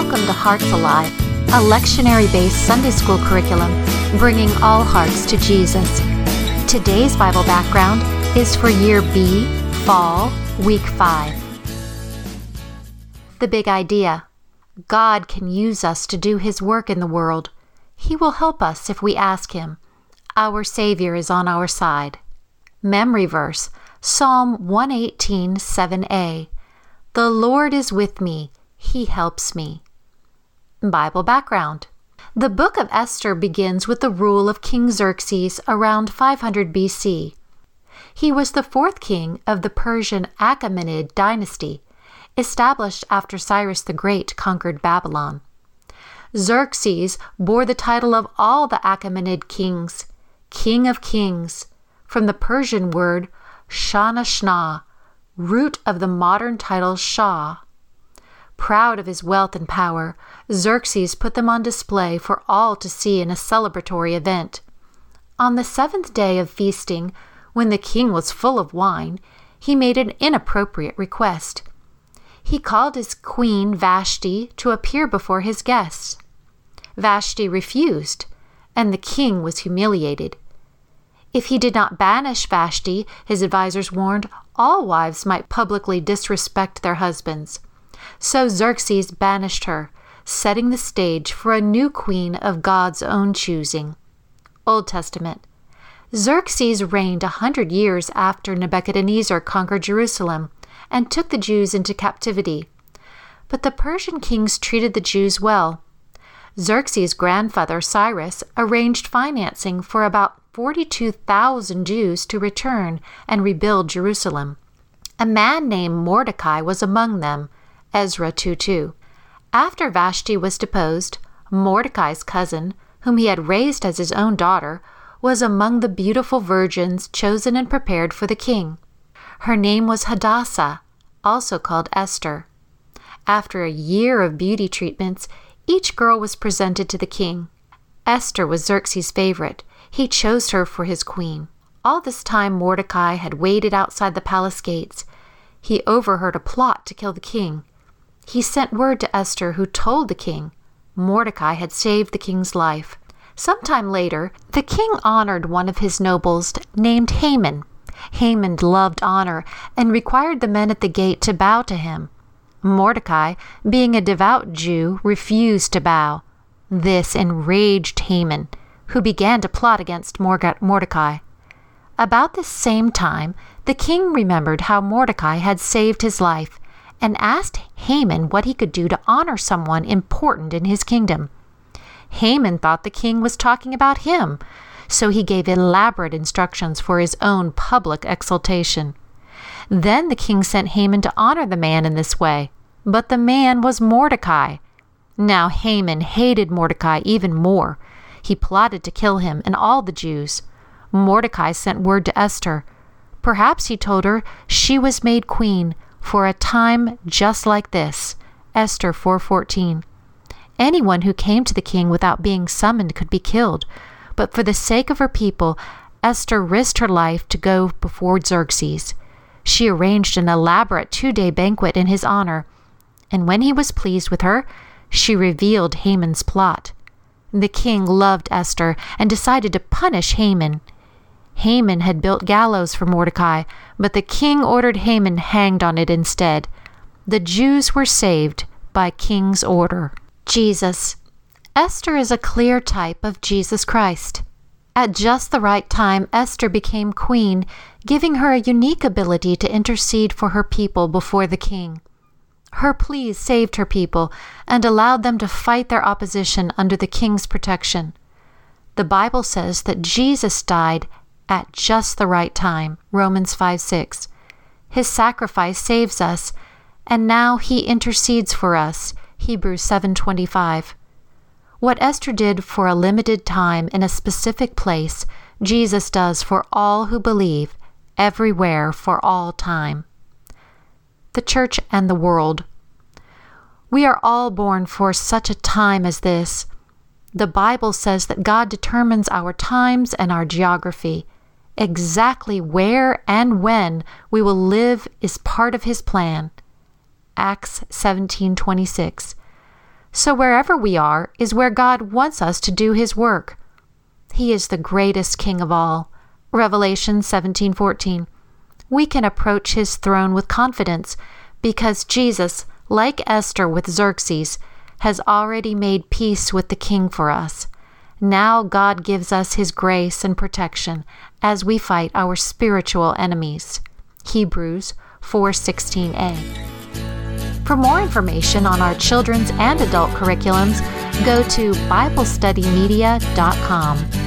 Welcome to Hearts Alive, a lectionary-based Sunday school curriculum bringing all hearts to Jesus. Today's Bible background is for Year B, Fall, Week 5. The big idea: God can use us to do His work in the world. He will help us if we ask Him. Our Savior is on our side. Memory verse, Psalm 118, 7a. The Lord is with me. He helps me. Bible background. The book of Esther begins with the rule of King Xerxes around 500 BC. He was the fourth king of the Persian Achaemenid dynasty, established after Cyrus the Great conquered Babylon. Xerxes bore the title of all the Achaemenid kings, King of Kings, from the Persian word Shana-shna, root of the modern title Shah. Proud of his wealth and power, Xerxes put them on display for all to see in a celebratory event. On the seventh day of feasting, when the king was full of wine, he made an inappropriate request. He called his queen Vashti to appear before his guests. Vashti refused, and the king was humiliated. If he did not banish Vashti, his advisors warned, all wives might publicly disrespect their husbands. So Xerxes banished her, setting the stage for a new queen of God's own choosing. Old Testament. Xerxes reigned 100 years after Nebuchadnezzar conquered Jerusalem and took the Jews into captivity. But the Persian kings treated the Jews well. Xerxes' grandfather Cyrus arranged financing for about 42,000 Jews to return and rebuild Jerusalem. A man named Mordecai was among them, Ezra 2:2. After Vashti was deposed, Mordecai's cousin, whom he had raised as his own daughter, was among the beautiful virgins chosen and prepared for the king. Her name was Hadassah, also called Esther. After a year of beauty treatments, each girl was presented to the king. Esther was Xerxes' favorite. He chose her for his queen. All this time Mordecai had waited outside the palace gates. He overheard a plot to kill the king. He sent word to Esther, who told the king Mordecai had saved the king's life. Sometime later, the king honored one of his nobles named Haman. Haman loved honor and required the men at the gate to bow to him. Mordecai, being a devout Jew, refused to bow. This enraged Haman, who began to plot against Mordecai. About this same time, the king remembered how Mordecai had saved his life and asked Haman what he could do to honor someone important in his kingdom. Haman thought the king was talking about him, so he gave elaborate instructions for his own public exaltation. Then the king sent Haman to honor the man in this way, but the man was Mordecai. Now Haman hated Mordecai even more. He plotted to kill him and all the Jews. Mordecai sent word to Esther. Perhaps he told her she was made queen for a time just like this. Esther 4:14. Anyone who came to the king without being summoned could be killed, but for the sake of her people, Esther risked her life to go before Xerxes. She arranged an elaborate 2-day banquet in his honor, and when he was pleased with her, she revealed Haman's plot. The king loved Esther and decided to punish Haman. Haman had built gallows for Mordecai, but the king ordered Haman hanged on it instead. The Jews were saved by king's order. Jesus. Esther is a clear type of Jesus Christ. At just the right time, Esther became queen, giving her a unique ability to intercede for her people before the king. Her pleas saved her people and allowed them to fight their opposition under the king's protection. The Bible says that Jesus died at just the right time, Romans 5:6. His sacrifice saves us, and now he intercedes for us, Hebrews 7:25. What Esther did for a limited time in a specific place, Jesus does for all who believe, everywhere for all time. The church and the world. We are all born for such a time as this. The Bible says that God determines our times and our geography. Exactly where and when we will live is part of His plan. Acts 17:26. So wherever we are is where God wants us to do His work. He is the greatest King of all. Revelation 17:14. We can approach His throne with confidence because Jesus, like Esther with Xerxes, has already made peace with the king for us. Now God gives us His grace and protection as we fight our spiritual enemies. Hebrews 4:16a. For more information on our children's and adult curriculums, go to BibleStudyMedia.com.